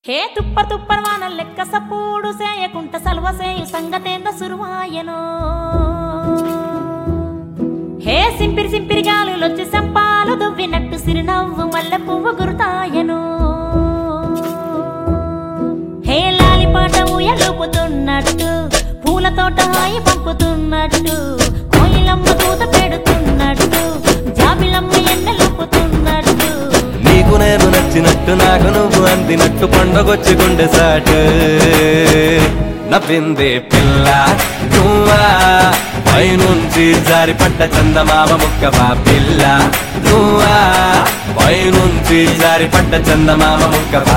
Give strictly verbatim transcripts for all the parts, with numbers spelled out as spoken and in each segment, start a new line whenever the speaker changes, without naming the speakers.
హే తుప్పర్ తుప్పర్ వాన లెక్క సప్పుడు సేయకుంట సల్వసేయు సంగతేంద సురువాయను హే సింపిరి సింపిరి గాలులొచ్చి సంపాలు దువ్వినట్టు సిరినవ్వు మల్లె పువ్వు గురుతాయను హే లాలిపాట ఊయలుపుతున్నట్టు పూల తోట హాయి పంపుతున్నట్టు కోయిలమ్మ దూత పెడుతున్నట్టు జాబిలమ్మ ఎన్నెలుపుతున్నట్టు
నీకు నేను నచ్చినట్టు నాకు నువ్వు అందినట్టు పండగొచ్చి గుండె సాటు నవ్విందే పిల్ల నువ్వా పైనుంచి జారిపడ్డ చందమామ ముక్కవా పిల్ల నువ్వా పైనుంచి జారిపడ్డ చందమామ ముక్కవా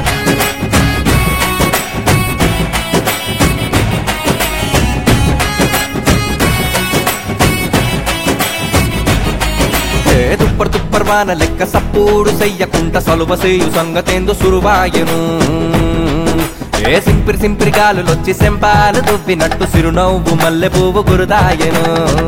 తుప్పర్ తుప్పర్ వాన లెక్క సప్పుడు చెయ్యకుంట సలువసేయు సంగతేందు సురువాయను ఏ సింపిరి సింపిరి గాలులొచ్చి సెంపాలు దువ్వినట్టు సిరునవ్వు మల్లె పువ్వు గురుదాయను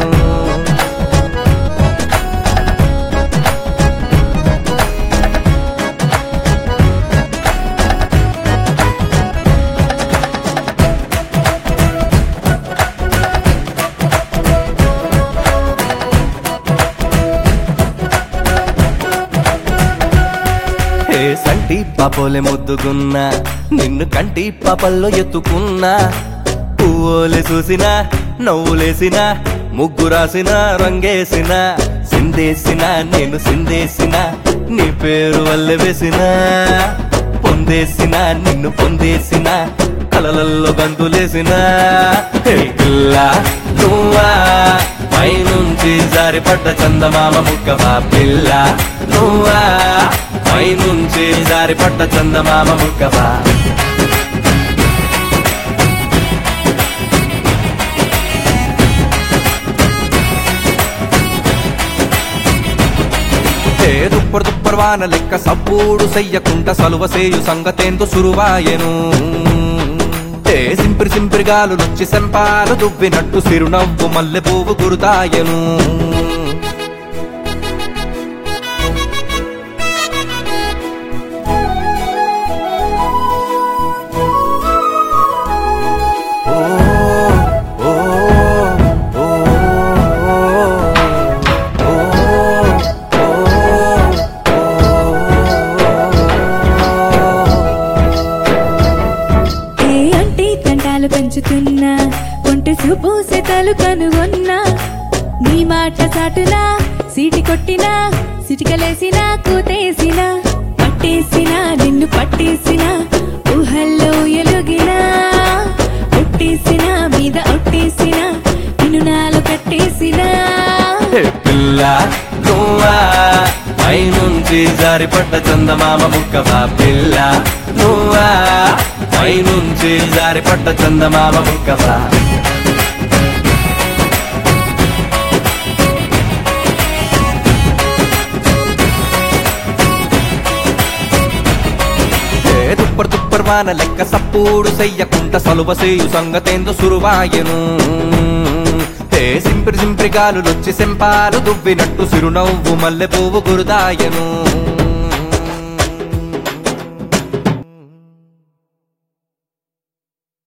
సంటి పాపోలే ముద్దుకున్నా నిన్ను కంటి పాపల్లో ఎత్తుకున్నా పువ్వులే చూసినా నవ్వులేసిన ముగ్గు రాసిన రంగేసిన సిందేసిన నేను సిందేసిన నీ పేరు వల్లె వేసిన పొందేసిన నిన్ను పొందేసిన కలలల్లో గంతులేసిన పిల్ల నువ్వా పైనుంచి జారిపడ్డ చందమామ ముక్కవా పిల్ల నువ్వా పైనుంచి జారిపడ్డ చందమామ ముక్కవా దుప్పర్ దుప్పర్ వాన లెక్క సప్పుడు చెయ్యకుంట సలువసేయు సంగతేందు సురువాయను సింపిరి సింపిరి గాలులొచ్చి సెంపాలు దువ్వినట్టు సిరునవ్వు మల్లె పువ్వు గురుతాయను
పెంచుతున్నా కొంటె చూపు సెతలు కనుగొన్నా నీ మాట చాటునా సీటి కొట్టినా సిటికలేసినా కూతేసినా పట్టేసినా నిన్ను పట్టేసినా ఊహల్లో ఎలుగినా ఒట్టేసినా మీద ఒట్టేసినా నిన్ను నాలో కట్టేసినా
పిల్ల నువ్వా పైనుంచి జారిపడ్డ చందమామ ముక్కవా పిల్ల నువ్వా పైనుంచి జారిపడ్డ చందమామ ముక్కవా దుప్పర్ దుప్పర్ వాన లెక్క సప్పుడు చెయ్యకుంట సలువసేయు సంగతేందు సురువాయను సింపిరి సింపిరి గాలులొచ్చి సెంపాలు దువ్వినట్టు సిరునవ్వు మల్లె పువ్వు గురుదాయను